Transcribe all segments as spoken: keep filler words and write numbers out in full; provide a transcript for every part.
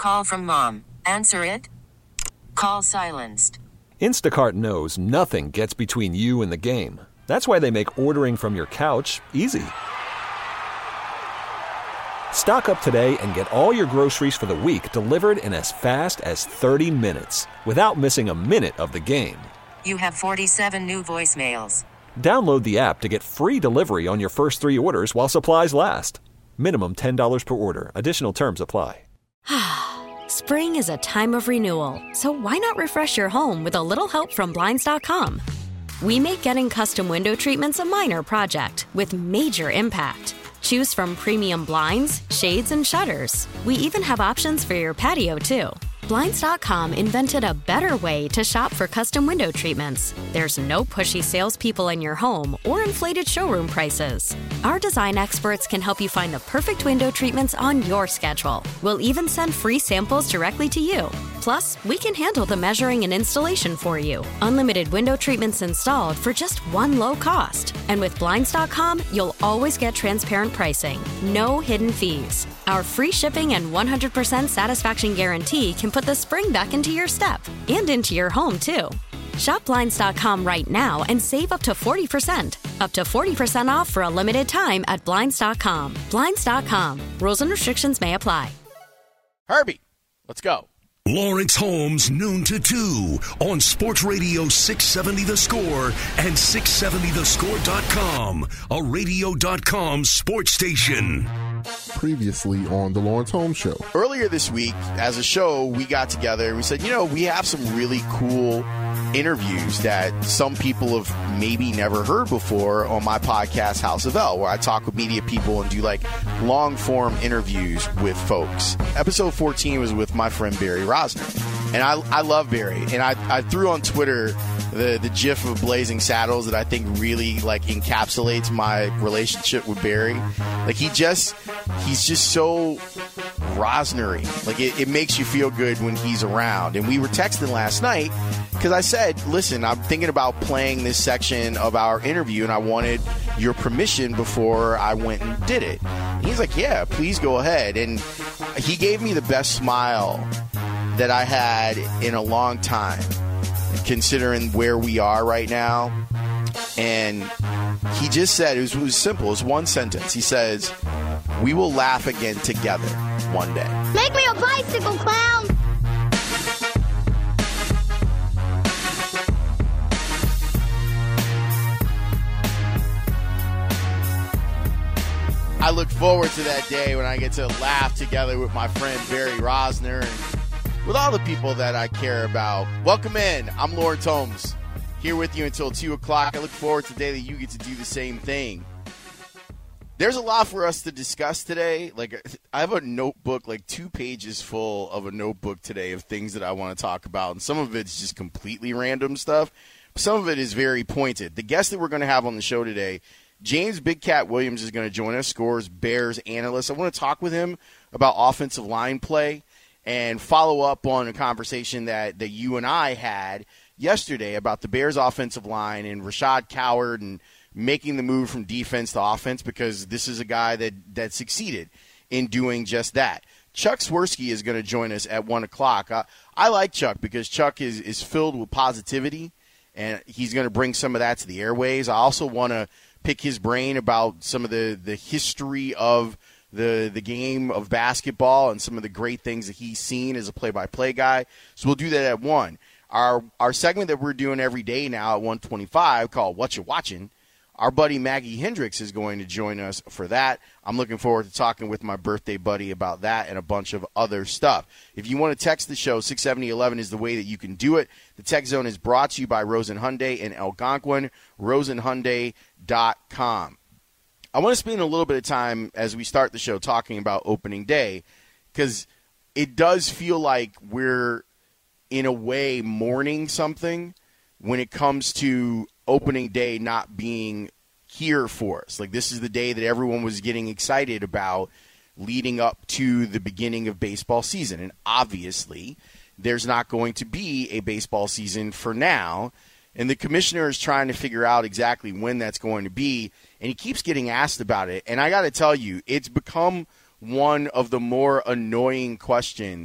Call from mom. Answer it. Call silenced. Instacart knows nothing gets between you and the game. That's why they make ordering from your couch easy. Stock up today and get all your groceries for the week delivered in as fast as thirty minutes without missing a minute of the game. You have forty-seven new voicemails. Download the app to get free delivery on your first three orders while supplies last. Minimum ten dollars per order. Additional terms apply. Spring is a time of renewal, so why not refresh your home with a little help from Blinds dot com? We make getting custom window treatments a minor project with major impact. Choose from premium blinds, shades, and shutters. We even have options for your patio, too. Blinds dot com invented a better way to shop for custom window treatments. There's no pushy salespeople in your home or inflated showroom prices. Our design experts can help you find the perfect window treatments on your schedule. We'll even send free samples directly to you. Plus, we can handle the measuring and installation for you. Unlimited window treatments installed for just one low cost. And with Blinds dot com, you'll always get transparent pricing. No hidden fees. Our free shipping and one hundred percent satisfaction guarantee can put the spring back into your step and into your home, too. Shop Blinds dot com right now and save up to forty percent. Up to forty percent off for a limited time at Blinds dot com. Blinds dot com. Rules and restrictions may apply. Herbie, let's go. Lawrence Holmes, noon to two on Sports Radio six seventy The Score and six seventy the score dot com, a radio dot com sports station. Previously on the Lawrence Holmes Show. Earlier this week, as a show, we got together and we said, you know, we have some really cool interviews that some people have maybe never heard before on my podcast, House of L, where I talk with media people and do like long-form interviews with folks. Episode fourteen was with my friend Barry Rosner. And I, I love Barry. And I, I threw on Twitter the, the gif of Blazing Saddles that I think really like encapsulates my relationship with Barry. Like he just, he's just so Rosner-y. Like it, it makes you feel good when he's around. And we were texting last night because I said, listen, I'm thinking about playing this section of our interview and I wanted your permission before I went and did it. And he's like, yeah, please go ahead. And he gave me the best smile that I had in a long time, considering where we are right now. And he just said, it was, it was simple. It was one sentence. He says, we will laugh again together one day. Make me a bicycle clown. I look forward to that day when I get to laugh together with my friend Barry Rosner and with all the people that I care about. Welcome in. I'm Lawrence Holmes, here with you until two o'clock. I look forward to the day that you get to do the same thing. There's a lot for us to discuss today. Like, I have a notebook, like two pages full of a notebook today of things that I want to talk about, and some of it's just completely random stuff. Some of it is very pointed. The guest that we're going to have on the show today, James Big Cat Williams, is going to join us, Scores Bears analyst. I want to talk with him about offensive line play and follow up on a conversation that, that you and I had yesterday about the Bears' offensive line and Rashad Coward and making the move from defense to offense, because this is a guy that, that succeeded in doing just that. Chuck Swirsky is going to join us at one o'clock. I, I like Chuck because Chuck is, is filled with positivity, and he's going to bring some of that to the airways. I also want to pick his brain about some of the, the history of the the game of basketball and some of the great things that he's seen as a play-by-play guy. So we'll do that at one. Our our segment that we're doing every day now at one twenty-five called What You Watching, our buddy Maggie Hendricks is going to join us for that. I'm looking forward to talking with my birthday buddy about that and a bunch of other stuff. If you want to text the show, six seventy eleven is the way that you can do it. The Text Zone is brought to you by Rosen Hyundai in Algonquin, rosen hyundai dot com. I want to spend a little bit of time as we start the show talking about opening day, because it does feel like we're, in a way, mourning something when it comes to opening day not being here for us. Like, this is the day that everyone was getting excited about leading up to the beginning of baseball season. And obviously, there's not going to be a baseball season for now. And the commissioner is trying to figure out exactly when that's going to be, and he keeps getting asked about it. And I got to tell you, it's become one of the more annoying questions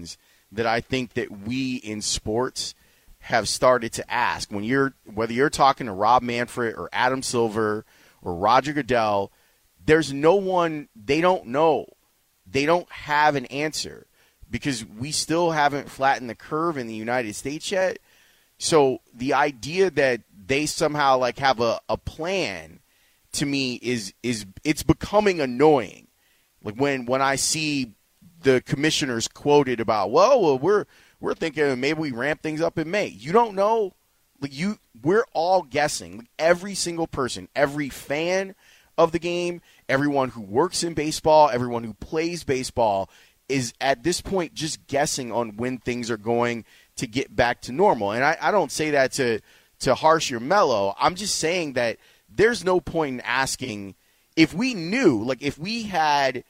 that I think that we in sports have started to ask. When you're, whether you're talking to Rob Manfred or Adam Silver or Roger Goodell, there's no one, they don't know. They don't have an answer because we still haven't flattened the curve in the United States yet. So the idea that they somehow like have a, a plan to me is, is it's becoming annoying. Like when, when I see the commissioners quoted about, well, well we're, we're thinking maybe we ramp things up in May. You don't know. Like you, we're all guessing. Like every single person, every fan of the game, everyone who works in baseball, everyone who plays baseball is at this point just guessing on when things are going to get back to normal. And I, I don't say that to, to harsh or mellow. I'm just saying that there's no point in asking if we knew, like if we had,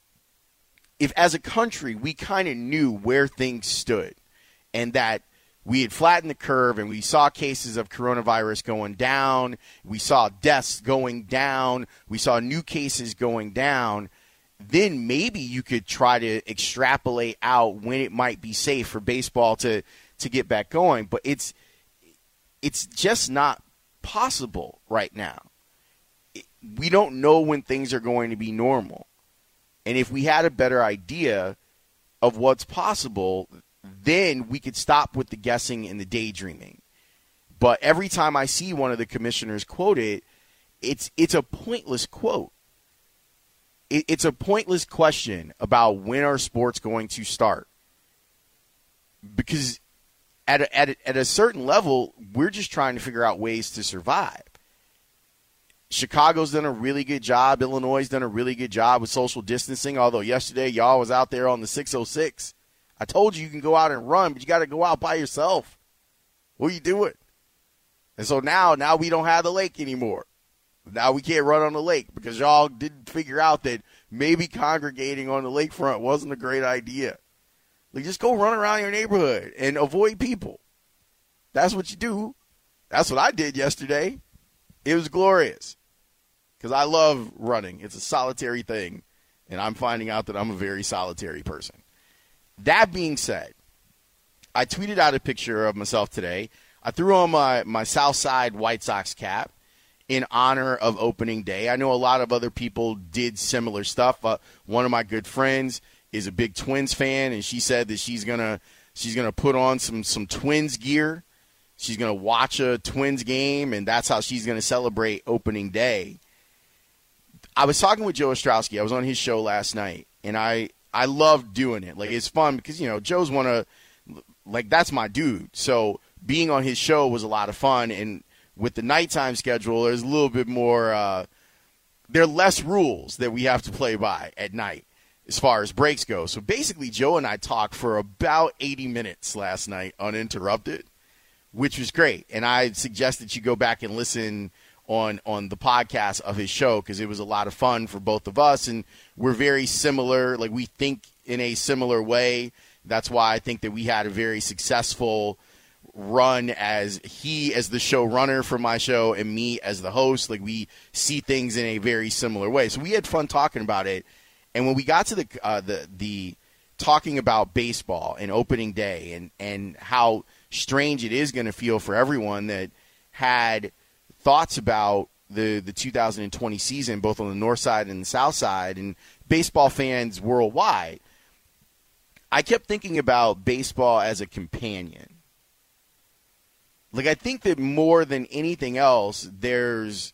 if as a country we kind of knew where things stood and that we had flattened the curve and we saw cases of coronavirus going down, we saw deaths going down, we saw new cases going down, then maybe you could try to extrapolate out when it might be safe for baseball to, to get back going. But it's it's just not possible right now. We don't know when things are going to be normal. And if we had a better idea of what's possible, then we could stop with the guessing and the daydreaming. But every time I see one of the commissioners quoted, it's it's a pointless quote. It, it's a pointless question about when are sports going to start. Because at a, at a, at a certain level, we're just trying to figure out ways to survive. Chicago's done a really good job. Illinois has done a really good job with social distancing, although yesterday y'all was out there on the six oh six. I told you you can go out and run, but you got to go out by yourself. What are you doing? And so now, now we don't have the lake anymore. Now we can't run on the lake because y'all didn't figure out that maybe congregating on the lakefront wasn't a great idea. Like, just go run around your neighborhood and avoid people. That's what you do. That's what I did yesterday. It was glorious because I love running. It's a solitary thing, and I'm finding out that I'm a very solitary person. That being said, I tweeted out a picture of myself today. I threw on my, my Southside White Sox cap in honor of opening day. I know a lot of other people did similar stuff. Uh, one of my good friends is a big Twins fan, and she said that she's gonna she's gonna put on some some Twins gear. She's gonna watch a Twins game, and that's how she's gonna celebrate opening day. I was talking with Joe Ostrowski. I was on his show last night, and I. I love doing it. Like, it's fun because, you know, Joe's one of, like, that's my dude. So being on his show was a lot of fun. And with the nighttime schedule, there's a little bit more, uh, there are less rules that we have to play by at night as far as breaks go. So basically, Joe and I talked for about eighty minutes last night uninterrupted, which was great. And I suggest that you go back and listen on on the podcast of his show because it was a lot of fun for both of us, and we're very similar. Like, we think in a similar way. That's why I think that we had a very successful run as he as the showrunner for my show and me as the host. Like, we see things in a very similar way. So we had fun talking about it. And when we got to the uh, the the talking about baseball and opening day and, and how strange it is going to feel for everyone that had thoughts about the, the two thousand twenty season, both on the north side and the south side, and baseball fans worldwide, I kept thinking about baseball as a companion. Like, I think that more than anything else, there's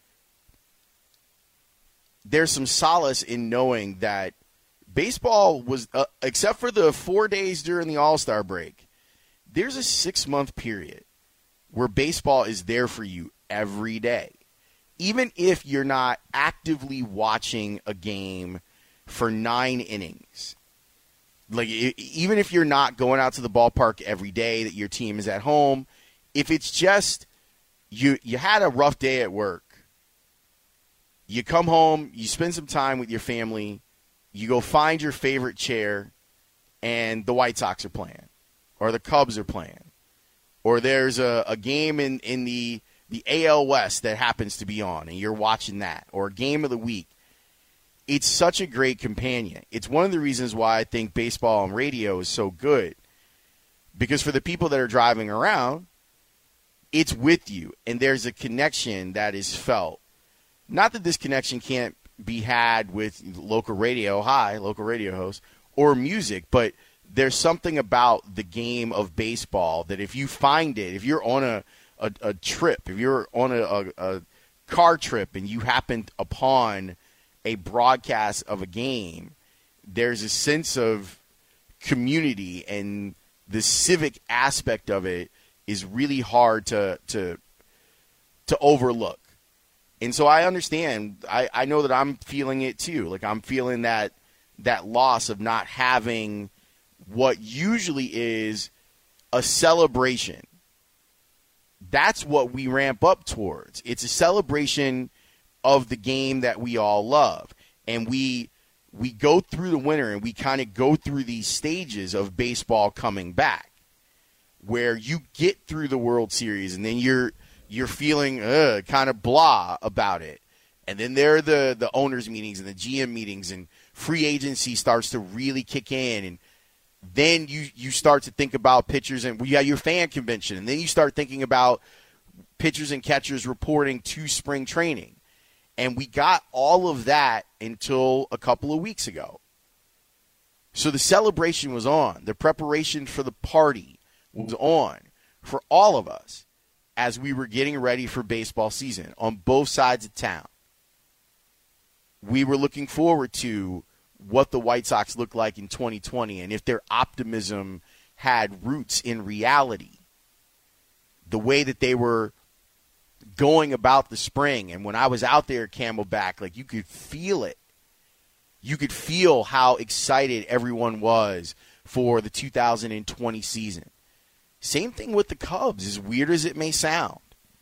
there's some solace in knowing that baseball was, uh, except for the four days during the All-Star break, there's a six-month period where baseball is there for you every day. Even if you're not actively watching a game for nine innings. Like, even if you're not going out to the ballpark every day, that your team is at home, if it's just you you had a rough day at work, you come home, you spend some time with your family, you go find your favorite chair, and the White Sox are playing, or the Cubs are playing, or there's a, a game in, in the the A L West that happens to be on, and you're watching that, or a game of the week. It's such a great companion. It's one of the reasons why I think baseball on radio is so good, Because for the people that are driving around, it's with you, and there's a connection that is felt. Not that this connection can't be had with local radio, hi, local radio host, or music, but there's something about the game of baseball that if you find it, if you're on a, a, a trip, if you're on a, a, a car trip and you happen upon a broadcast of a game, there's a sense of community, and the civic aspect of it is really hard to to to overlook. And so I understand. I, I know that I'm feeling it too. Like I'm feeling that that loss of not having what usually is a celebration. That's what we ramp up towards. It's a celebration of the game that we all love. And we we go through the winter and we kind of go through these stages of baseball coming back, where you get through the World Series and then you're you're feeling uh, kind of blah about it. And then there are the, the owners' meetings and the G M meetings, and free agency starts to really kick in. And then you, you start to think about pitchers, and we got your fan convention. And then you start thinking about pitchers and catchers reporting to spring training. And we got all of that until a couple of weeks ago. So the celebration was on. The preparation for the party was on for all of us as we were getting ready for baseball season on both sides of town. We were looking forward to what the White Sox looked like in twenty twenty and if their optimism had roots in reality. The way that they were going about the spring. And when I was out there at Camelback, like, you could feel it. You could feel how excited everyone was for the two thousand twenty season. Same thing with the Cubs, as weird as it may sound.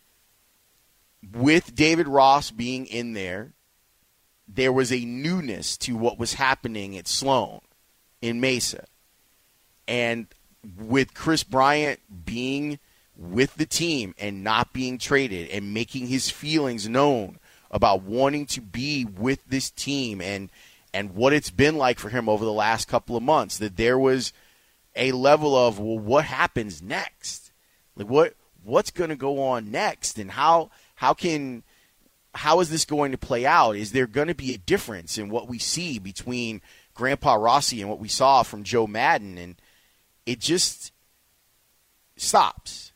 With David Ross being in there, there was a newness to what was happening at Sloan in Mesa. And with Chris Bryant being with the team and not being traded and making his feelings known about wanting to be with this team and and what it's been like for him over the last couple of months, that there was a level of, well, what happens next? Like what what's going to go on next, and how how can how is this going to play out? Is there going to be a difference in what we see between Grandpa Rossi and what we saw from Joe Madden? And it just stops.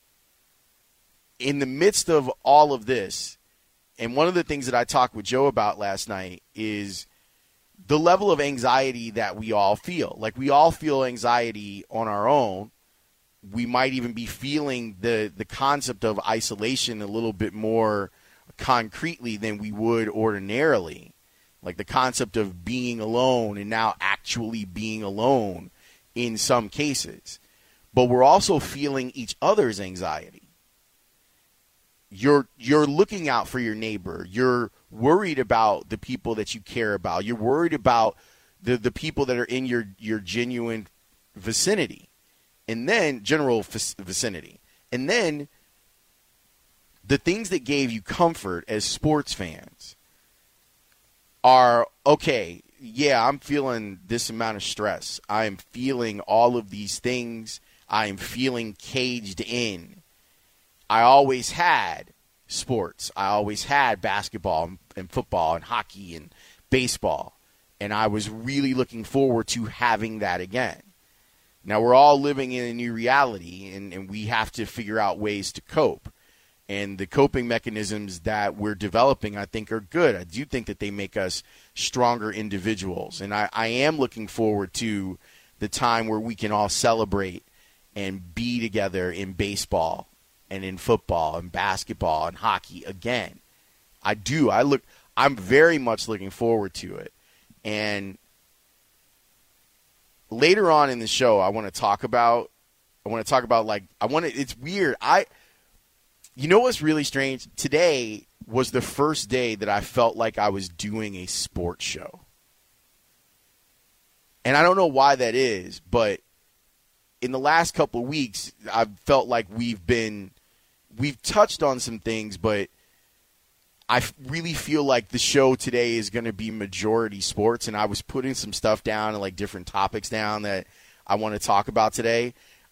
In the midst of all of this, and one of the things that I talked with Joe about last night is the level of anxiety that we all feel. Like, we all feel anxiety on our own. We might even be feeling the, the concept of isolation a little bit more concretely than we would ordinarily. Like the concept of being alone and now actually being alone in some cases. But we're also feeling each other's anxiety. You're you're looking out for your neighbor. You're worried about the people that you care about. You're worried about the, the people that are in your, your genuine vicinity. And then, general vicinity. And then, the things that gave you comfort as sports fans are, okay, yeah, I'm feeling this amount of stress. I'm feeling all of these things. I'm feeling caged in. I always had sports. I always had basketball and football and hockey and baseball. And I was really looking forward to having that again. Now, we're all living in a new reality, and, and we have to figure out ways to cope. And the coping mechanisms that we're developing, I think, are good. I do think that they make us stronger individuals. And I, I am looking forward to the time where we can all celebrate and be together in baseball and in football and basketball and hockey again. I do. I look. I'm very much looking forward to it. And later on in the show, I want to talk about. I want to talk about like I want to. It's weird. I. You know what's really strange? Today was the first day that I felt like I was doing a sports show. And I don't know why that is, but in the last couple of weeks, I've felt like we've been, we've touched on some things, but I really feel like the show today is going to be majority sports. And I was putting some stuff down and like different topics down that I want to talk about today.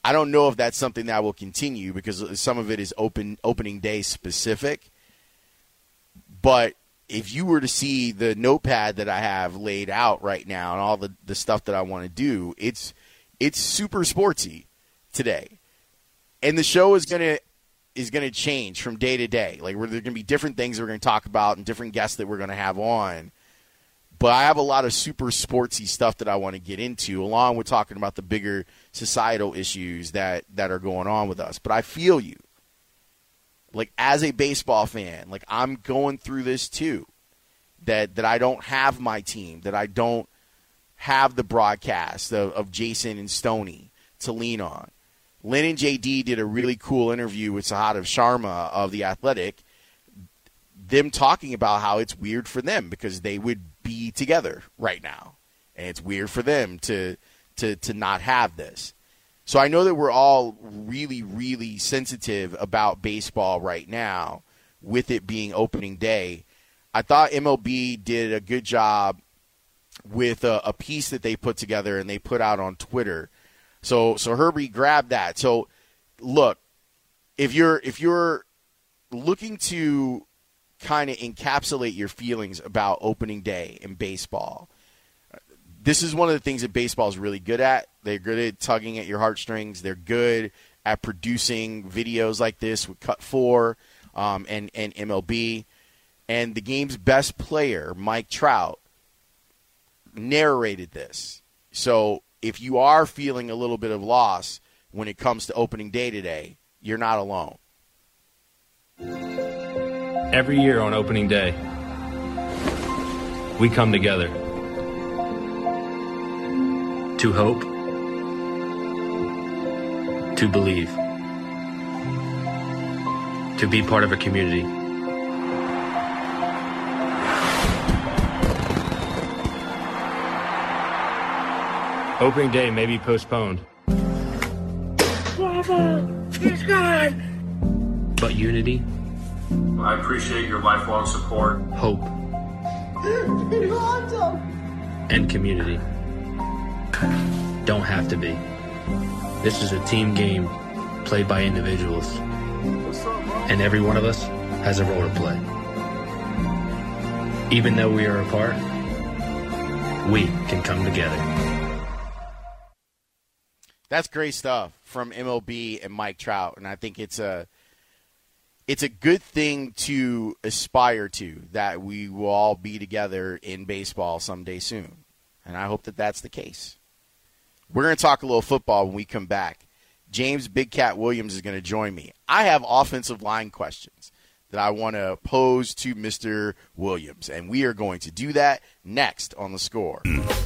I don't know if that's something that will continue because some of it is open opening day specific. But if you were to see the notepad that I have laid out right now and all the, the stuff that I want to do, it's it's super sportsy today. And the show is gonna is gonna change from day to day. Like there are gonna be different things that we're gonna talk about and different guests that we're gonna have on. But I have a lot of super sportsy stuff that I want to get into, along with talking about the bigger societal issues that, that are going on with us. But I feel you. Like, as a baseball fan, like, I'm going through this too. That that I don't have my team, that I don't have the broadcast of, of Jason and Stoney to lean on. Lynn and J D did a really cool interview with Sahadev Sharma of The Athletic, them talking about how it's weird for them because they would be together right now. And it's weird for them to to to not have this. So I know that we're all really, really sensitive about baseball right now with it being opening day. I thought M L B did a good job with a, a piece that they put together and they put out on Twitter. So so Herbie, grab that. So look, if you're if you're looking to kind of encapsulate your feelings about opening day in baseball, this is one of the things that baseball is really good at. They're good at tugging at your heartstrings. They're good at producing videos like this with Cut four um, and, and M L B. And the game's best player, Mike Trout, narrated this. So if you are feeling a little bit of loss when it comes to opening day today, you're not alone. Every year on opening day, we come together to hope, to believe, to be part of a community. Opening day may be postponed. Bravo! He's gone! But unity, I appreciate your lifelong support, hope, and community don't have to be. This is a team game played by individuals, and every one of us has a role to play. Even though we are apart, we can come together. That's great stuff from M L B and Mike Trout, and I think it's a it's a good thing to aspire to, that we will all be together in baseball someday soon, and I hope that that's the case. We're going to talk a little football when we come back. James Big Cat Williams is going to join me. I have offensive line questions that I want to pose to Mister Williams, and we are going to do that next on The Score.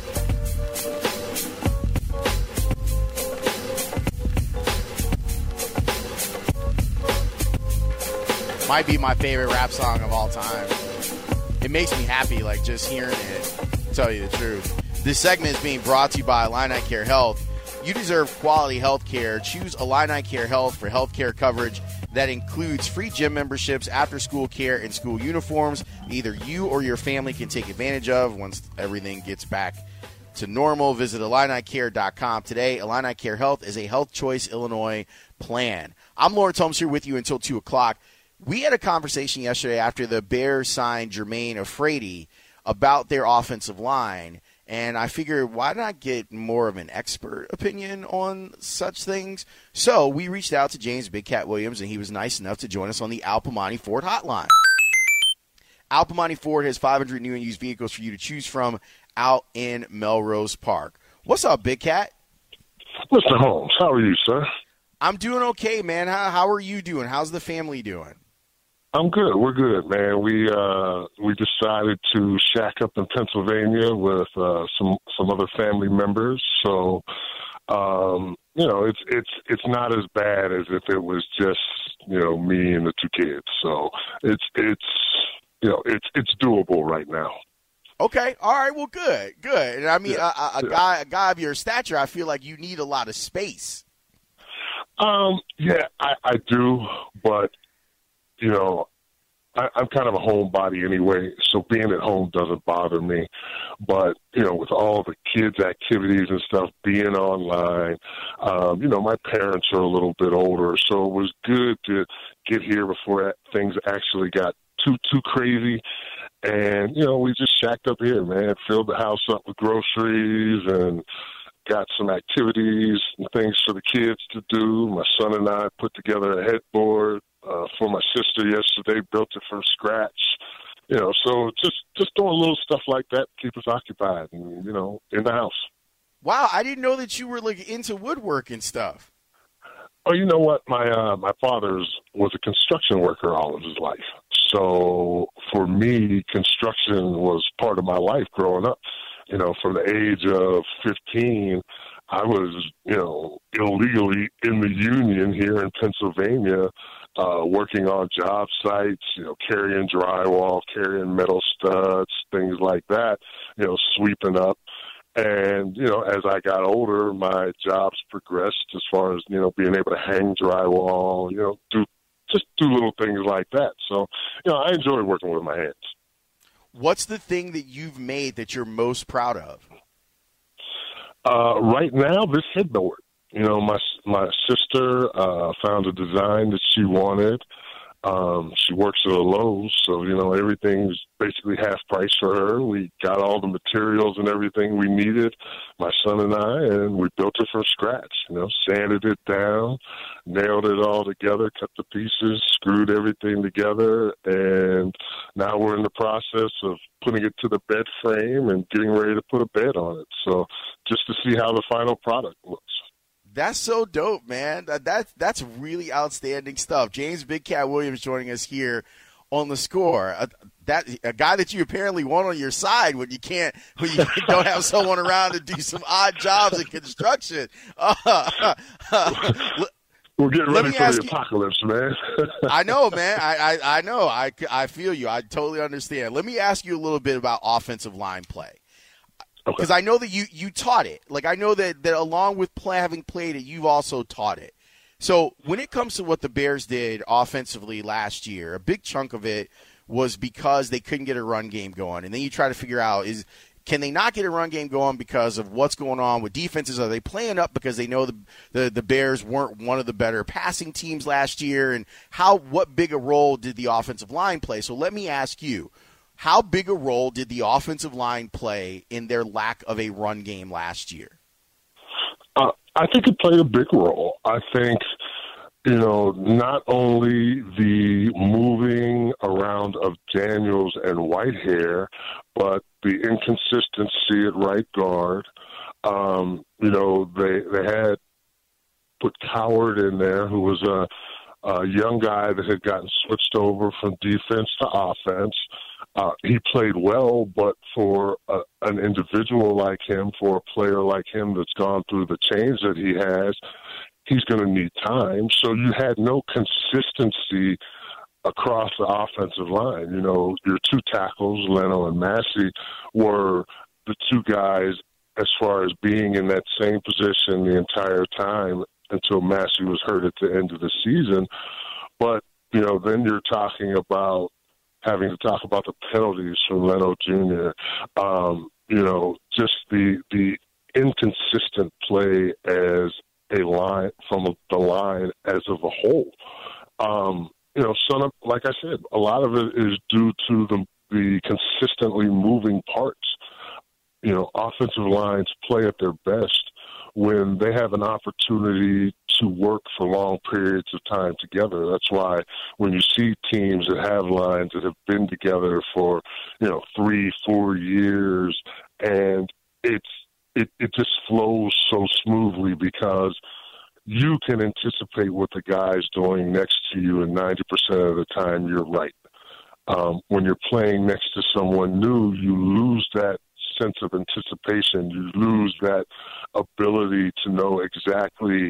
Might be my favorite rap song of all time. It makes me happy, like, just hearing it, to tell you the truth. This segment is being brought to you by Illini Care Health. You deserve quality health care. Choose Illini Care Health for health care coverage that includes free gym memberships, after-school care, and school uniforms that either you or your family can take advantage of once everything gets back to normal. Visit Illini Care dot com today. Illini Care Health is a Health Choice Illinois plan. I'm Lawrence Holmes here with you until two o'clock. We had a conversation yesterday after the Bears signed Jermaine Afraidy about their offensive line, and I figured, why not get more of an expert opinion on such things? So we reached out to James Big Cat Williams, and he was nice enough to join us on the Al Piemonte Ford hotline. Al Piemonte Ford has five hundred new and used vehicles for you to choose from out in Melrose Park. What's up, Big Cat? Mister Holmes, how are you, sir? I'm doing okay, man. How, how are you doing? How's the family doing? I'm good. We're good, man. We uh, we decided to shack up in Pennsylvania with uh, some some other family members. So, um, you know, it's it's it's not as bad as if it was just, you know, me and the two kids. So it's it's you know it's it's doable right now. Okay. All right. Well, good. Good. And I mean, Yeah. a, a, a Yeah. guy a guy of your stature, I feel like you need a lot of space. Um, yeah, I, I do, but you know, I, I'm kind of a homebody anyway, so being at home doesn't bother me. But, you know, with all the kids' activities and stuff being online, um, you know, my parents are a little bit older, so it was good to get here before things actually got too, too crazy. And, you know, we just shacked up here, man, filled the house up with groceries and got some activities and things for the kids to do. My son and I put together a headboard uh, for my sister yesterday, built it from scratch. You know, so just, just doing little stuff like that to keep us occupied and, you know, in the house. Wow, I didn't know that you were, like, into woodwork and stuff. Oh, you know what? My uh, my father's was a construction worker all of his life. So for me, construction was part of my life growing up. You know, from the age of fifteen, I was, you know, illegally in the union here in Pennsylvania, uh, working on job sites, you know, carrying drywall, carrying metal studs, things like that, you know, sweeping up. And, you know, as I got older, my jobs progressed as far as, you know, being able to hang drywall, you know, do just do little things like that. So, you know, I enjoy working with my hands. What's the thing that you've made that you're most proud of? Uh, right now, this headboard. You know, my my sister uh, found a design that she wanted. Um, she works at a Lowe's, so, you know, everything's basically half price for her. We got all the materials and everything we needed, my son and I, and we built it from scratch, you know, sanded it down, nailed it all together, cut the pieces, screwed everything together, and now we're in the process of putting it to the bed frame and getting ready to put a bed on it. So just to see how the final product looks. That's so dope, man. That, that that's really outstanding stuff. James Big Cat Williams joining us here on The Score. Uh, that a guy that you apparently want on your side when you can't, when you don't have someone around to do some odd jobs in construction. Uh, uh, We're getting ready for the apocalypse, you, man. I know, man. I, I I know. I I feel you. I totally understand. Let me ask you a little bit about offensive line play. Because okay. I know that you, you taught it. Like, I know that, that along with play, having played it, you've also taught it. So when it comes to what the Bears did offensively last year, a big chunk of it was because they couldn't get a run game going. And then you try to figure out, is can they not get a run game going because of what's going on with defenses? Are they playing up because they know the, the, the Bears weren't one of the better passing teams last year? And how what big a role did the offensive line play? So let me ask you. How big a role did the offensive line play in their lack of a run game last year? Uh, I think it played a big role. I think, you know, not only the moving around of Daniels and Whitehair, but the inconsistency at right guard. Um, you know, they they had put Coward in there, who was a, a young guy that had gotten switched over from defense to offense. Uh, he played well, but for a, an individual like him, for a player like him that's gone through the change that he has, he's going to need time. So you had no consistency across the offensive line. You know, your two tackles, Leno and Massey, were the two guys as far as being in that same position the entire time until Massey was hurt at the end of the season. But, you know, then you're talking about having to talk about the penalties from Leno Junior Um, you know, just the the inconsistent play as a line from the line as of a whole. Um, you know, some, like I said, a lot of it is due to the the consistently moving parts. You know, offensive lines play at their best when they have an opportunity to work for long periods of time together. That's why when you see teams that have lines that have been together for, you know, three, four years, and it's it, it just flows so smoothly because you can anticipate what the guy's doing next to you, and ninety percent of the time you're right. Um, when you're playing next to someone new, you lose that sense of anticipation. You lose that ability to know exactly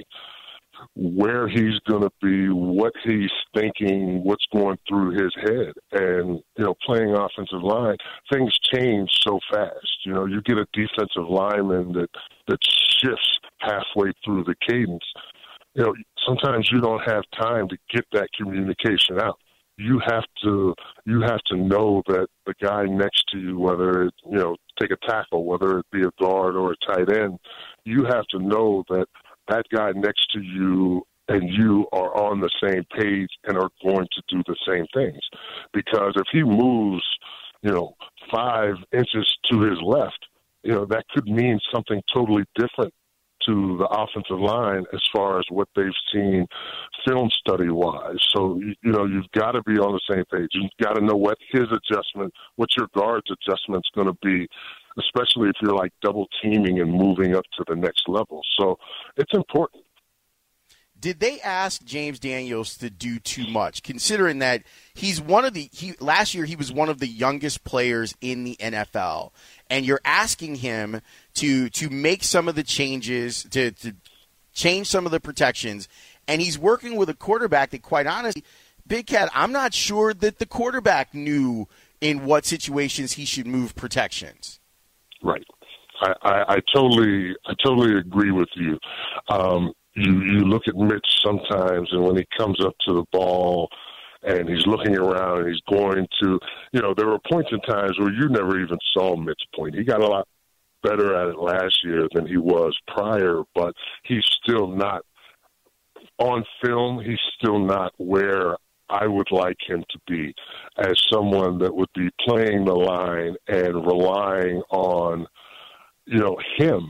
where he's going to be, what he's thinking, what's going through his head. And, you know, playing offensive line, things change so fast. You know, you get a defensive lineman that, that shifts halfway through the cadence. You know, sometimes you don't have time to get that communication out. you have to you have to know that the guy next to you, whether it, you know, take a tackle, whether it be a guard or a tight end, you have to know that that guy next to you and you are on the same page and are going to do the same things. Because if he moves, you know, five inches to his left, you know, that could mean something totally different to the offensive line as far as what they've seen film study-wise. So, you, you know, you've got to be on the same page. You've got to know what his adjustment, what your guard's adjustment's going to be, especially if you're, like, double-teaming and moving up to the next level. So it's important. Did they ask James Daniels to do too much, considering that he's one of the he, – last year he was one of the youngest players in the N F L, and you're asking him to to make some of the changes, to, to change some of the protections, and he's working with a quarterback that, quite honestly, Big Cat, I'm not sure that the quarterback knew in what situations he should move protections. Right. I, I, I totally I totally agree with you. Um, you. You look at Mitch sometimes, and when he comes up to the ball and he's looking around and he's going to, you know, there were points in times where you never even saw Mitch point. He got a lot better at it last year than he was prior, but he's still not, on film, he's still not where I would like him to be as someone that would be playing the line and relying on, you know, him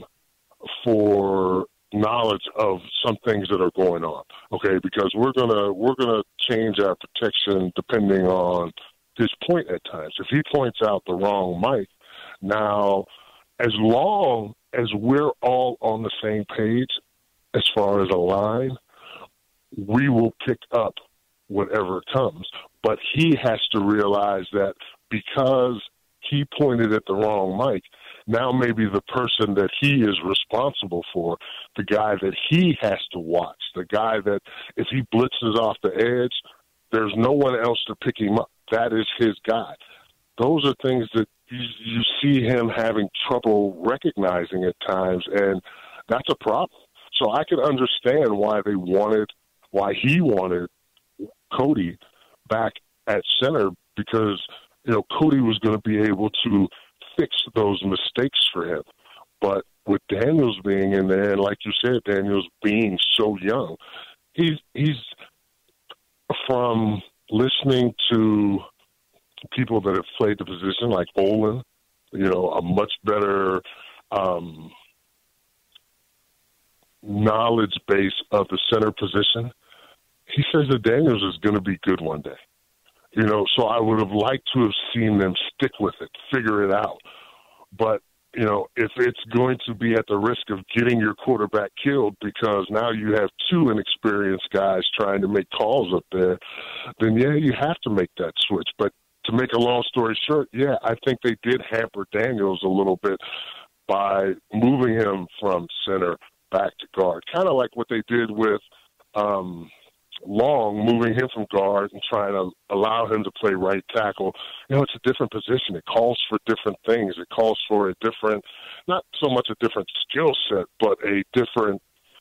for knowledge of some things that are going on. Okay, because we're gonna we're gonna change our protection depending on his point at times. If he points out the wrong mic, now as long as we're all on the same page as far as a line, we will pick up whatever comes. But he has to realize that because he pointed at the wrong mic, now maybe the person that he is responsible for, the guy that he has to watch, the guy that if he blitzes off the edge, there's no one else to pick him up. That is his guy. Those are things that you, you see him having trouble recognizing at times, and that's a problem. So I can understand why they wanted, why he wanted Cody back at center, because, you know, Cody was going to be able to fix those mistakes for him. But with Daniels being in there, and like you said, Daniels being so young, he's he's from listening to people that have played the position, like Olin, you know, a much better um, knowledge base of the center position. He says that Daniels is going to be good one day. You know, so I would have liked to have seen them stick with it, figure it out. But, you know, if it's going to be at the risk of getting your quarterback killed because now you have two inexperienced guys trying to make calls up there, then, yeah, you have to make that switch. But to make a long story short, yeah, I think they did hamper Daniels a little bit by moving him from center back to guard, kind of like what they did with um, – Long, moving him from guard and trying to allow him to play right tackle. You know, it's a different position. It calls for different things. It calls for a different, not so much a different skill set, but a different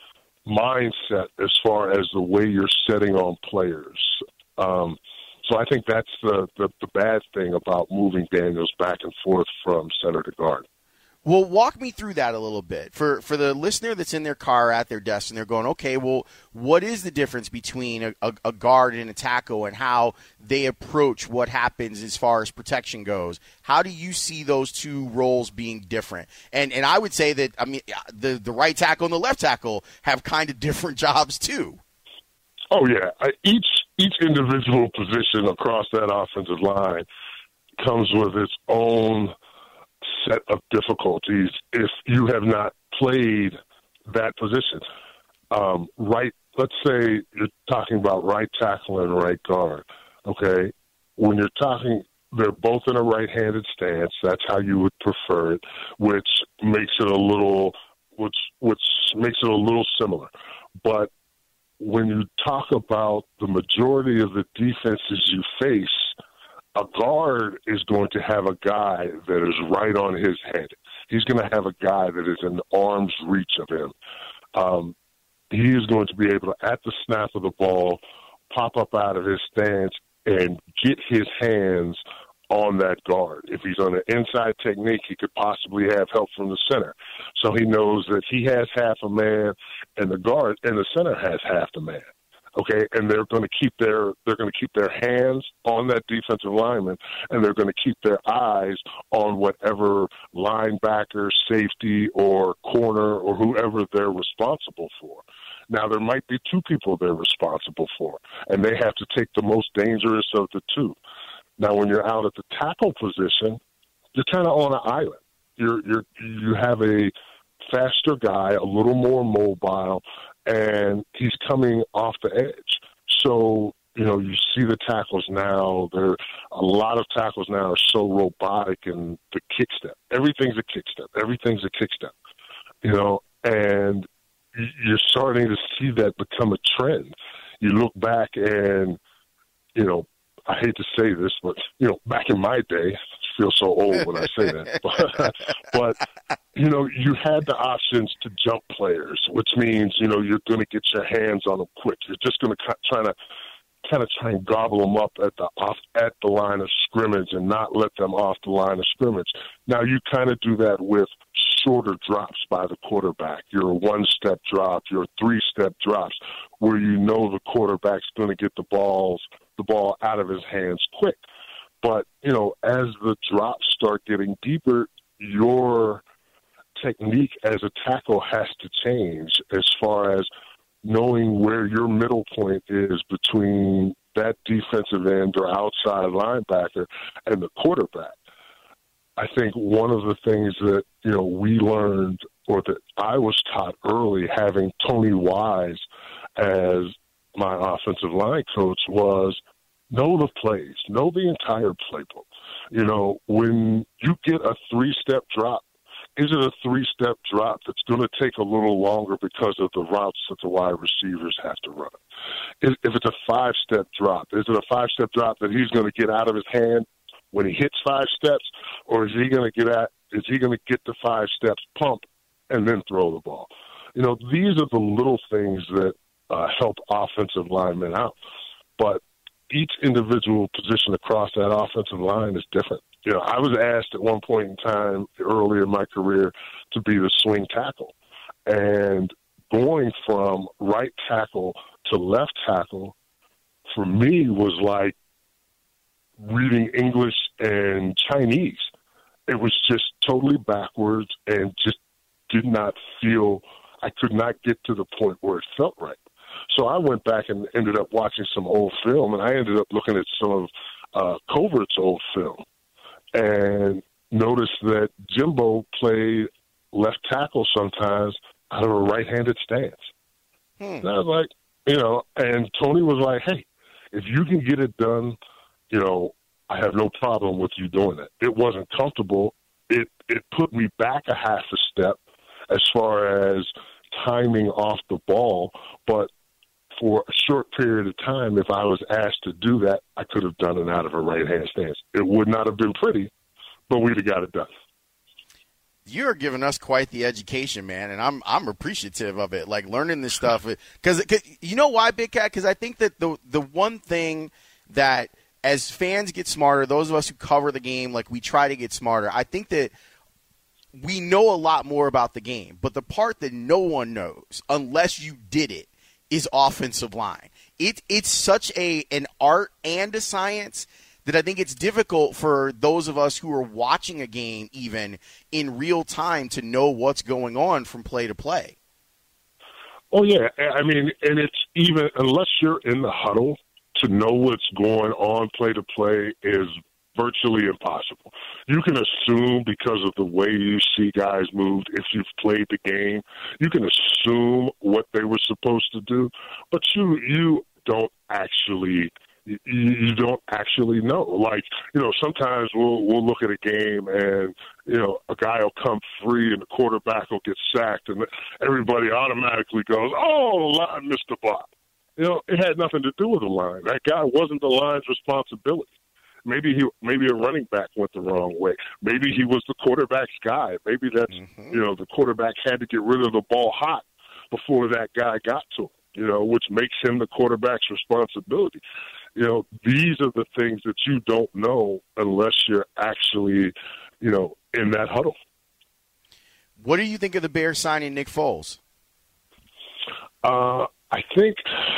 mindset as far as the way you're setting on players. Um, so I think that's the, the, the bad thing about moving Daniels back and forth from center to guard. Well, walk me through that a little bit. For for the listener that's in their car at their desk and they're going, okay, well, what is the difference between a, a, a guard and a tackle and how they approach what happens as far as protection goes? How do you see those two roles being different? And and I would say that, I mean, the, the right tackle and the left tackle have kind of different jobs too. Oh, yeah. I, each each individual position across that offensive line comes with its own set of difficulties if you have not played that position. Um, right, let's say you're talking about right tackle and right guard, okay? When you're talking, they're both in a right-handed stance. That's how you would prefer it, which makes it a little, which which makes it a little similar. But when you talk about the majority of the defenses you face, a guard is going to have a guy that is right on his head. He's going to have a guy that is in arm's reach of him. Um, he is going to be able to, at the snap of the ball, pop up out of his stance and get his hands on that guard. If he's on an inside technique, he could possibly have help from the center. So he knows that he has half a man and the guard and the center has half the man. Okay, and they're going to keep their they're going to keep their hands on that defensive lineman, and they're going to keep their eyes on whatever linebacker, safety, or corner, or whoever they're responsible for. Now, there might be two people they're responsible for, and they have to take the most dangerous of the two. Now, when you're out at the tackle position, you're kind of on an island. You're you're you have a faster guy, a little more mobile, and he's coming off the edge. So, you know, you see the tackles now. There, a lot of tackles now are so robotic, and the kick step. Everything's a kick step. Everything's a kick step. You know, and you're starting to see that become a trend. You look back and, you know, I hate to say this, but, you know, back in my day, I feel so old when I say that, but, but, you know, you had the options to jump players, which means, you know, you're going to get your hands on them quick. You're just going to try to kind of try and gobble them up at the off at the line of scrimmage and not let them off the line of scrimmage. Now, you kind of do that with shorter drops by the quarterback, your one-step drop, your three-step drops, where you know the quarterback's going to get the balls, the ball out of his hands quick. But, you know, as the drops start getting deeper, your technique as a tackle has to change as far as knowing where your middle point is between that defensive end or outside linebacker and the quarterback. I think one of the things that, you know, we learned, or that I was taught early, having Tony Wise as my offensive line coach, was know the plays, know the entire playbook. You know, when you get a three-step drop, is it a three-step drop that's going to take a little longer because of the routes that the wide receivers have to run? If it's a five-step drop, is it a five-step drop that he's going to get out of his hand when he hits five steps, or is he going to get at? Is he going to get the five steps, pump, and then throw the ball? You know, these are the little things that uh, help offensive linemen out. But each individual position across that offensive line is different. You know, I was asked at one point in time early in my career to be the swing tackle, and going from right tackle to left tackle for me was like reading English and Chinese. It was just totally backwards and just did not feel, I could not get to the point where it felt right. So I went back and ended up watching some old film, and I ended up looking at some of uh, Covert's old film and noticed that Jimbo played left tackle sometimes out of a right-handed stance. Hmm. And I was like, you know, and Tony was like, hey, if you can get it done, you know, I have no problem with you doing it. It wasn't comfortable. It it put me back a half a step as far as timing off the ball, but for a short period of time, if I was asked to do that, I could have done it out of a right-hand stance. It would not have been pretty, but we'd have got it done. You're giving us quite the education, man, and I'm I'm appreciative of it, like learning this stuff. Because you know why, Big Cat? Because I think that the the one thing that as fans get smarter, those of us who cover the game, like we try to get smarter, I think that we know a lot more about the game. But the part that no one knows, unless you did it, is offensive line. It, it's such a an art and a science that I think it's difficult for those of us who are watching a game even in real time to know what's going on from play to play. Oh, yeah. I mean, and it's even, unless you're in the huddle, to know what's going on play to play is virtually impossible. You can assume because of the way you see guys move, if you've played the game, you can assume what they were supposed to do, but you you don't actually you, you don't actually know. Like, you know, sometimes we'll we'll look at a game and, you know, a guy will come free and the quarterback will get sacked and everybody automatically goes, oh, the line missed the block. You know, it had nothing to do with the line. That guy wasn't the line's responsibility. Maybe he, maybe a running back went the wrong way. Maybe he was the quarterback's guy. Maybe that's, mm-hmm. you know, the quarterback had to get rid of the ball hot before that guy got to him, you know, which makes him the quarterback's responsibility. You know, these are the things that you don't know unless you're actually, you know, in that huddle. What do you think of the Bears signing Nick Foles? Uh, I think,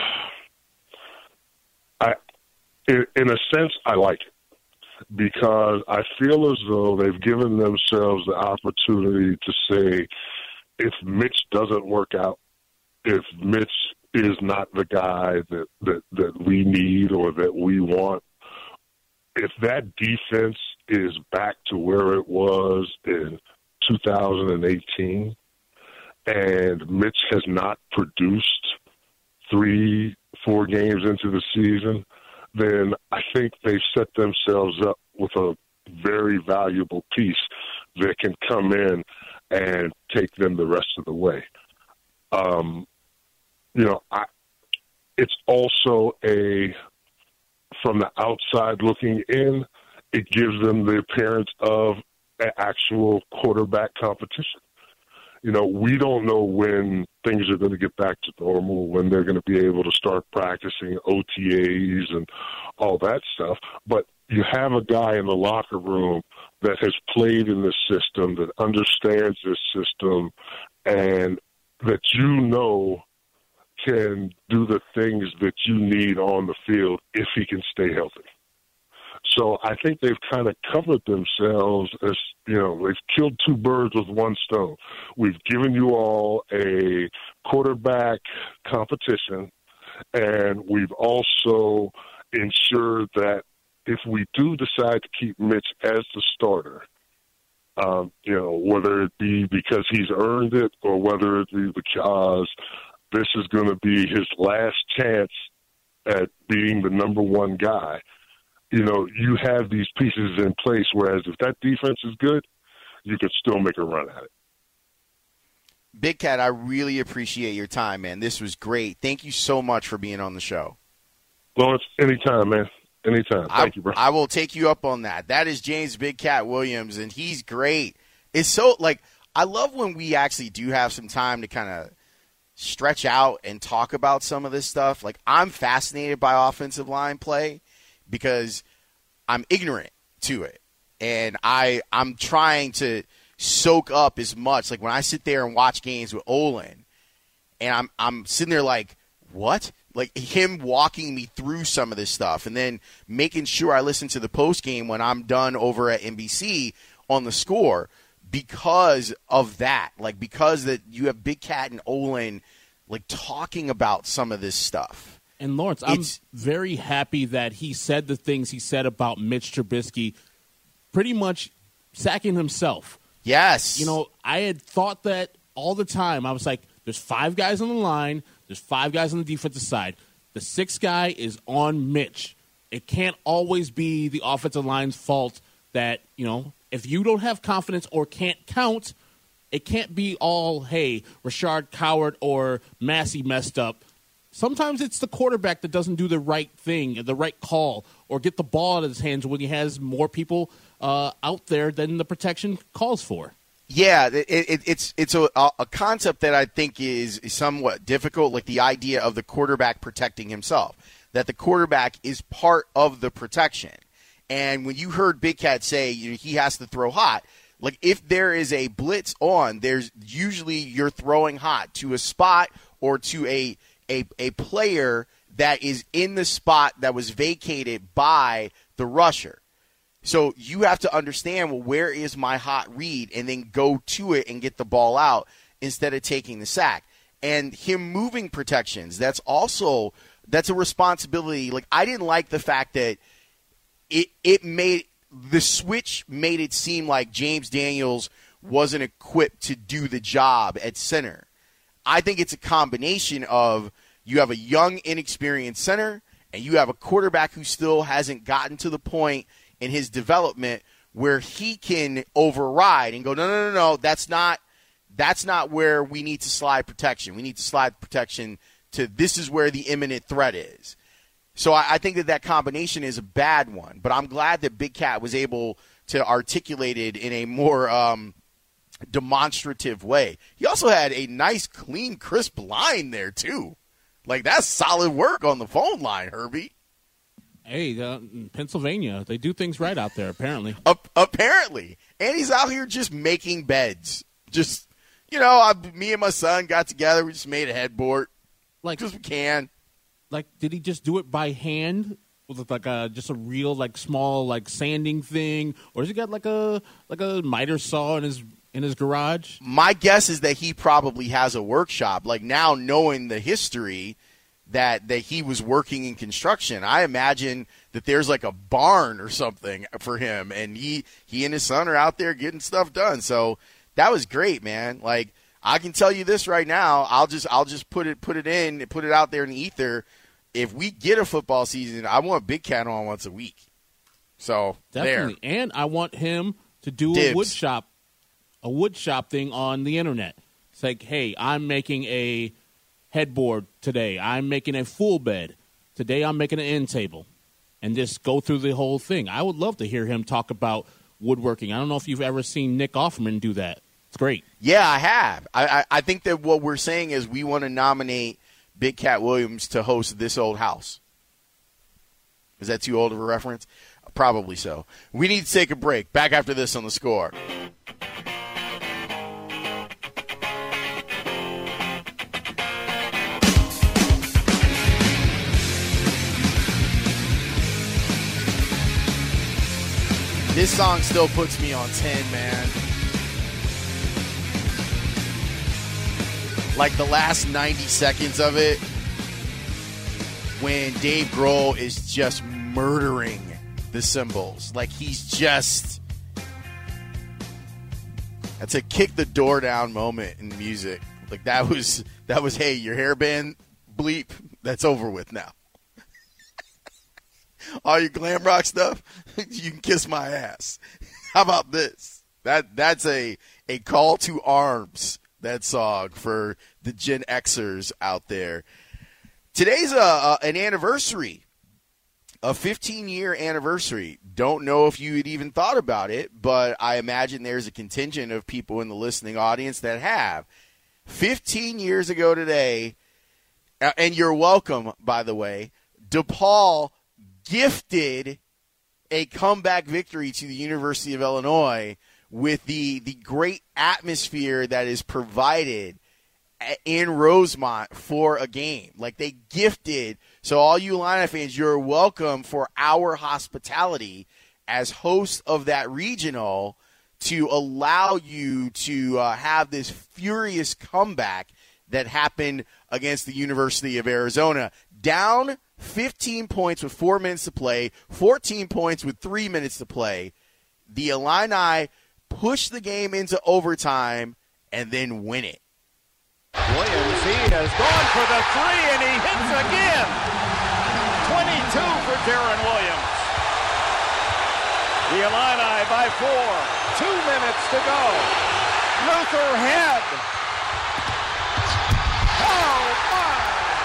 I, in, in a sense, I like it because I feel as though they've given themselves the opportunity to say, if Mitch doesn't work out, if Mitch is not the guy that, that, that we need or that we want, if that defense is back to where it was in two thousand eighteen and Mitch has not produced three, four games into the season, then I think they've set themselves up with a very valuable piece that can come in and take them the rest of the way. Um, you know, I, it's also a, from the outside looking in, it gives them the appearance of an actual quarterback competition. You know, we don't know when things are going to get back to normal, when they're going to be able to start practicing O T As and all that stuff. But you have a guy in the locker room that has played in this system, that understands this system, and that you know can do the things that you need on the field if he can stay healthy. So I think they've kind of covered themselves as, you know, they've killed two birds with one stone. We've given you all a quarterback competition, and we've also ensured that if we do decide to keep Mitch as the starter, um, you know, whether it be because he's earned it or whether it be because this is going to be his last chance at being the number one guy, you know, you have these pieces in place, whereas if that defense is good, you could still make a run at it. Big Cat, I really appreciate your time, man. This was great. Thank you so much for being on the show. Lawrence, anytime, man. Anytime. Thank I, you, bro. I will take you up on that. That is James Big Cat Williams, and he's great. It's so, like, I love when we actually do have some time to kind of stretch out and talk about some of this stuff. Like, I'm fascinated by offensive line play because I'm ignorant to it. And I, I'm trying to soak up as much. Like, when I sit there and watch games with Olin, and I'm I'm sitting there like, what? Like, him walking me through some of this stuff and then making sure I listen to the post game when I'm done over at N B C on The Score because of that. Like, because that you have Big Cat and Olin, like, talking about some of this stuff. And, Lawrence, I'm It's, very happy that he said the things he said about Mitch Trubisky, pretty much sacking himself. Yes. You know, I had thought that all the time. I was like, there's five guys on the line. There's five guys on the defensive side. The sixth guy is on Mitch. It can't always be the offensive line's fault that, you know, if you don't have confidence or can't count, it can't be all, hey, Rashard Coward or Massey messed up. Sometimes it's the quarterback that doesn't do the right thing, the right call, or get the ball out of his hands when he has more people uh, out there than the protection calls for. Yeah, it, it, it's it's a, a concept that I think is, is somewhat difficult, like the idea of the quarterback protecting himself, that the quarterback is part of the protection. And when you heard Big Cat say, you know, he has to throw hot, like if there is a blitz on, there's usually you're throwing hot to a spot or to a A, a player that is in the spot that was vacated by the rusher. So you have to understand, well, where is my hot read, and then go to it and get the ball out instead of taking the sack. And him moving protections, that's also that's a responsibility. Like, I didn't like the fact that it it made the switch made it seem like James Daniels wasn't equipped to do the job at center. I think it's a combination of you have a young, inexperienced center, and you have a quarterback who still hasn't gotten to the point in his development where he can override and go, no, no, no, no, that's not that's not where we need to slide protection. We need to slide protection to this is where the imminent threat is. So I, I think that that combination is a bad one, but I'm glad that Big Cat was able to articulate it in a more um, – demonstrative way. He also had a nice, clean, crisp line there, too. Like, that's solid work on the phone line, Herbie. Hey, uh, in Pennsylvania, they do things right out there, apparently. Uh, apparently. And he's out here just making beds. Just, you know, I, me and my son got together. We just made a headboard. Like, just we can. Like, did he just do it by hand? Was it like a, just a real, like, small, like, sanding thing? Or has he got, like, a like a miter saw in his in his garage? My guess is that he probably has a workshop. Like, now knowing the history that that he was working in construction, I imagine that there's like a barn or something for him, and he he and his son are out there getting stuff done. So that was great, man. Like, I can tell you this right now, I'll just I'll just put it put it in, put it out there in the ether. If we get a football season, I want Big Cat on once a week. So definitely, there. And I want him to do Dibs. a wood shop, a wood shop thing on the internet. It's like, hey, I'm making a headboard today. I'm making a full bed. Today I'm making an end table. And just go through the whole thing. I would love to hear him talk about woodworking. I don't know if you've ever seen Nick Offerman do that. It's great. Yeah, I have. I, I, I think that what we're saying is we want to nominate Big Cat Williams to host This Old House. Is that too old of a reference? Probably so. We need to take a break. Back after this on The Score. This song still puts me on ten, man. Like the last ninety seconds of it, when Dave Grohl is just murdering the cymbals. Like, he's just... That's a kick the door down moment in music. Like, that was, that was hey, your hairband bleep, that's over with now. All your glam rock stuff, you can kiss my ass. How about this? That that's a a call to arms, that song, for the Gen Xers out there. Today's a, a an anniversary, a fifteen-year anniversary. Don't know if you had even thought about it, but I imagine there's a contingent of people in the listening audience that have. fifteen years ago today, and you're welcome, by the way, DePaul gifted a comeback victory to the University of Illinois with the, the great atmosphere that is provided in Rosemont for a game. Like, they gifted. So all you Illini fans, you're welcome for our hospitality as host of that regional to allow you to uh, have this furious comeback that happened against the University of Arizona. Down fifteen points with four minutes to play, fourteen points with three minutes to play. The Illini push the game into overtime and then win it. Williams, he has gone for the three, and he hits again. twenty-two for Darren Williams. The Illini by four. Two minutes to go. Luther head. Oh, my.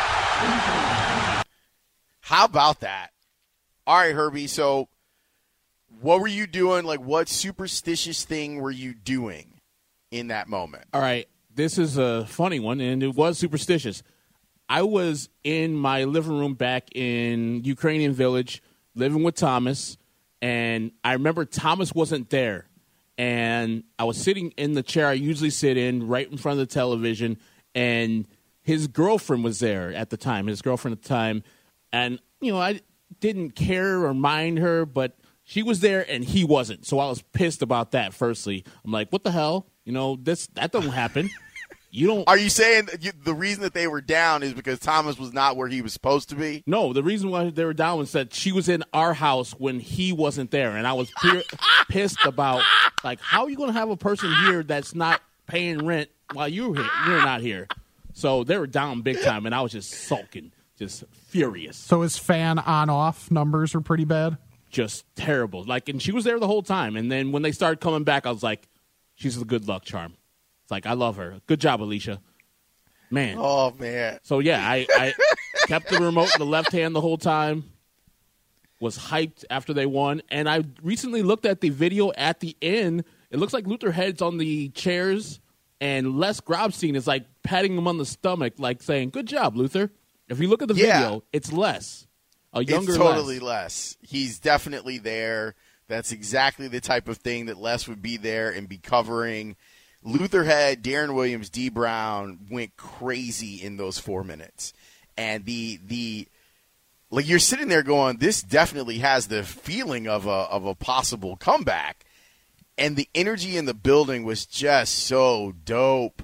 How about that? All right, Herbie, so what were you doing? Like, what superstitious thing were you doing in that moment? All right, this is a funny one, and it was superstitious. I was in my living room back in Ukrainian Village, living with Thomas, and I remember Thomas wasn't there. And I was sitting in the chair I usually sit in, right in front of the television, and his girlfriend was there at the time, his girlfriend at the time. And, you know, I didn't care or mind her, but she was there and he wasn't. So I was pissed about that, firstly. I'm like, what the hell? You know, this that doesn't happen. You don't. Are you saying that you, the reason that they were down is because Thomas was not where he was supposed to be? No, the reason why they were down was that she was in our house when he wasn't there. And I was pe- pissed about, like, how are you going to have a person here that's not paying rent while you're here? You're not here. So they were down big time, and I was just sulking. Just furious. So his fan on-off numbers are pretty bad? Just terrible. Like, and she was there the whole time. And then when they started coming back, I was like, she's a good luck charm. It's like, I love her. Good job, Alicia. Man. Oh, man. So, yeah, I, I kept the remote in the left hand the whole time. Was hyped after they won. And I recently looked at the video at the end. It looks like Luther Head's on the chairs, and Les Grobstein is, like, patting him on the stomach, like saying, good job, Luther. If you look at the yeah. video, it's Les. a younger It's totally Les. Les. He's definitely there. That's exactly the type of thing that Les would be there and be covering. Luther Head, Darren Williams, D. Brown went crazy in those four minutes. And the the like you're sitting there going, this definitely has the feeling of a of a possible comeback. And the energy in the building was just so dope.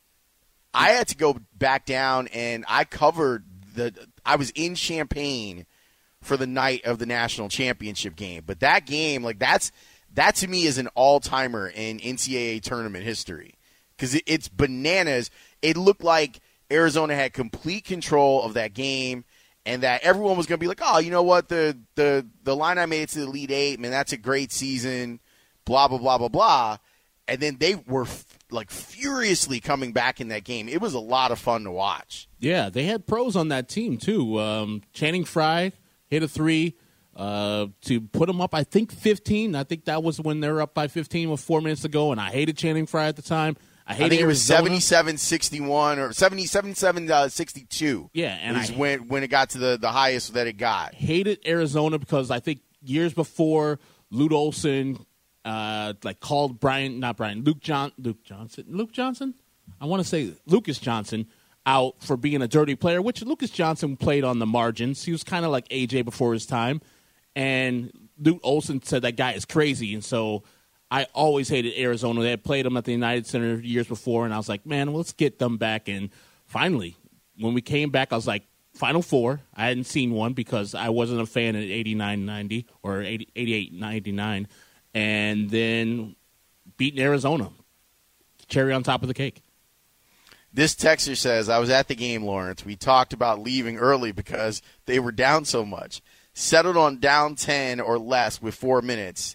I had to go back down and I covered the I was in Champaign for the night of the national championship game. But that game, like that's that to me is an all-timer in N C double A tournament history because it, it's bananas. It looked like Arizona had complete control of that game and that everyone was going to be like, oh, you know what, the the the Illini made it to the Elite Eight, man, that's a great season, blah, blah, blah, blah, blah. And then they were f- like furiously coming back in that game. It was a lot of fun to watch. Yeah, they had pros on that team too. Um, Channing Frye hit a three uh, to put them up, I think, fifteen. I think that was when they were up by fifteen with four minutes to go, and I hated Channing Frye at the time. I, hated I think it was Arizona. seventy-seven sixty-one or seventy-seven sixty-two. Yeah, and was I when, when it got to the, the highest that it got. Hated Arizona because I think years before, Lute Olson uh, like called Brian, not Brian, Luke John, Luke Johnson, Luke Johnson? I want to say Lucas Johnson out for being a dirty player, which Lucas Johnson played on the margins. He was kind of like A J before his time. And Lute Olson said that guy is crazy. And so I always hated Arizona. They had played them at the United Center years before, and I was like, man, well, let's get them back. And finally, when we came back, I was like, Final Four. I hadn't seen one because I wasn't a fan in eighty-nine ninety or eighty-eight ninety-nine. And then beating Arizona. Cherry on top of the cake. This texter says, I was at the game, Lawrence. We talked about leaving early because they were down so much. Settled on down ten or less with four minutes.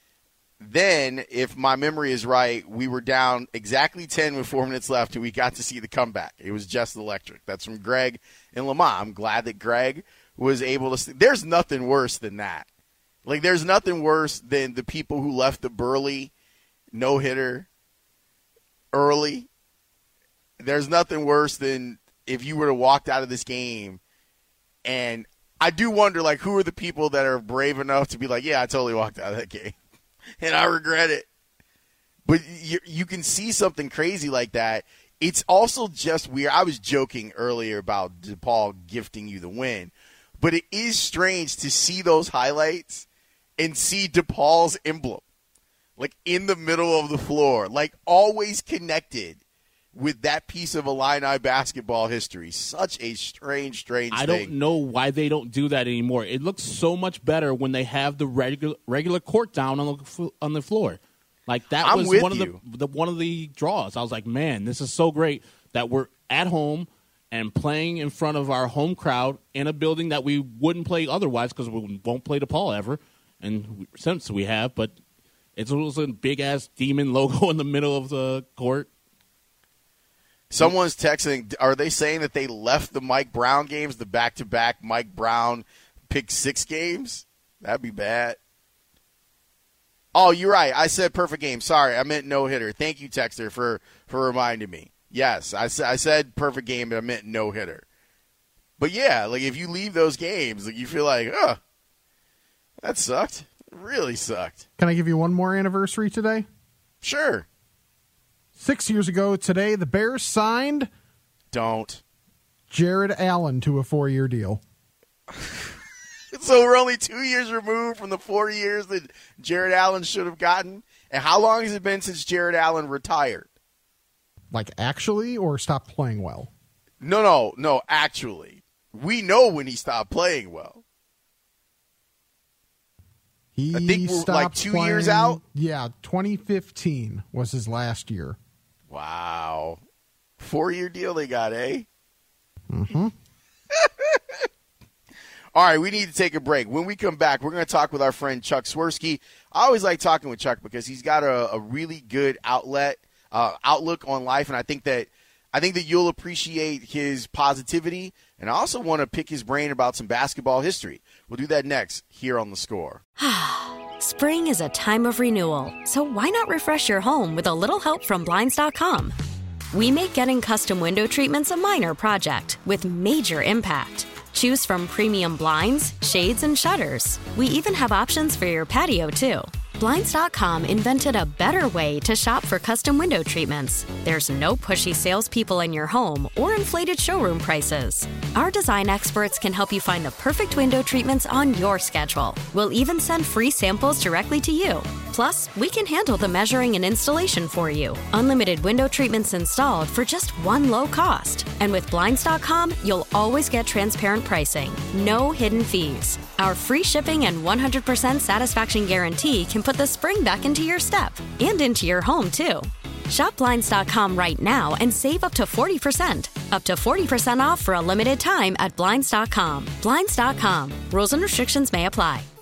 Then, if my memory is right, we were down exactly ten with four minutes left, and we got to see the comeback. It was just electric. That's from Greg in Lamont. I'm glad that Greg was able to see. There's nothing worse than that. Like, there's nothing worse than the people who left the Burley no-hitter early. There's nothing worse than if you were to walked out of this game. And I do wonder, like, who are the people that are brave enough to be like, yeah, I totally walked out of that game. And I regret it. But you, you can see something crazy like that. It's also just weird. I was joking earlier about DePaul gifting you the win. But it is strange to see those highlights and see DePaul's emblem, like, in the middle of the floor, like, always connected with that piece of Illini basketball history. Such a strange, strange I thing. don't know why they don't do that anymore. It looks so much better when they have the regular regular court down on the on the floor. Like that I'm was with one of you. the, the one of the draws. I was like, man, this is so great that we're at home and playing in front of our home crowd in a building that we wouldn't play otherwise because we won't play DePaul ever, and we, since we have, but it's a big ass demon logo in the middle of the court. Someone's texting, are they saying that they left the Mike Brown games, the back-to-back Mike Brown pick six games? That'd be bad. Oh, you're right. I said perfect game. Sorry, I meant no-hitter. Thank you, texter, for, for reminding me. Yes, I, I said perfect game, but I meant no-hitter. But, yeah, like if you leave those games, like you feel like, oh, that sucked. It really sucked. Can I give you one more anniversary today? Sure. Six years ago today, the Bears signed Don't. Jared Allen to a four-year deal. So we're only two years removed from the four years that Jared Allen should have gotten. And how long has it been since Jared Allen retired? Like actually, or stopped playing well? No, no, no, actually. We know when he stopped playing well. He I think we're stopped like two playing, years out. Yeah, twenty fifteen was his last year. Wow. Four-year deal they got, eh? Mm-hmm. All right, we need to take a break. When we come back, we're going to talk with our friend Chuck Swirsky. I always like talking with Chuck because he's got a, a really good outlet, uh, outlook on life, and I think that I think that you'll appreciate his positivity. And I also want to pick his brain about some basketball history. We'll do that next here on The Score. Spring is a time of renewal, so why not refresh your home with a little help from Blinds dot com? We make getting custom window treatments a minor project with major impact. Choose from premium blinds, shades, and shutters. We even have options for your patio, too. Blinds dot com invented a better way to shop for custom window treatments. There's no pushy salespeople in your home or inflated showroom prices. Our design experts can help you find the perfect window treatments on your schedule. We'll even send free samples directly to you. Plus, we can handle the measuring and installation for you. Unlimited window treatments installed for just one low cost. And with Blinds dot com, you'll always get transparent pricing. No hidden fees. Our free shipping and one hundred percent satisfaction guarantee can put the spring back into your step and into your home, too. Shop Blinds dot com right now and save up to forty percent. Up to forty percent off for a limited time at Blinds dot com. Blinds dot com. Rules and restrictions may apply.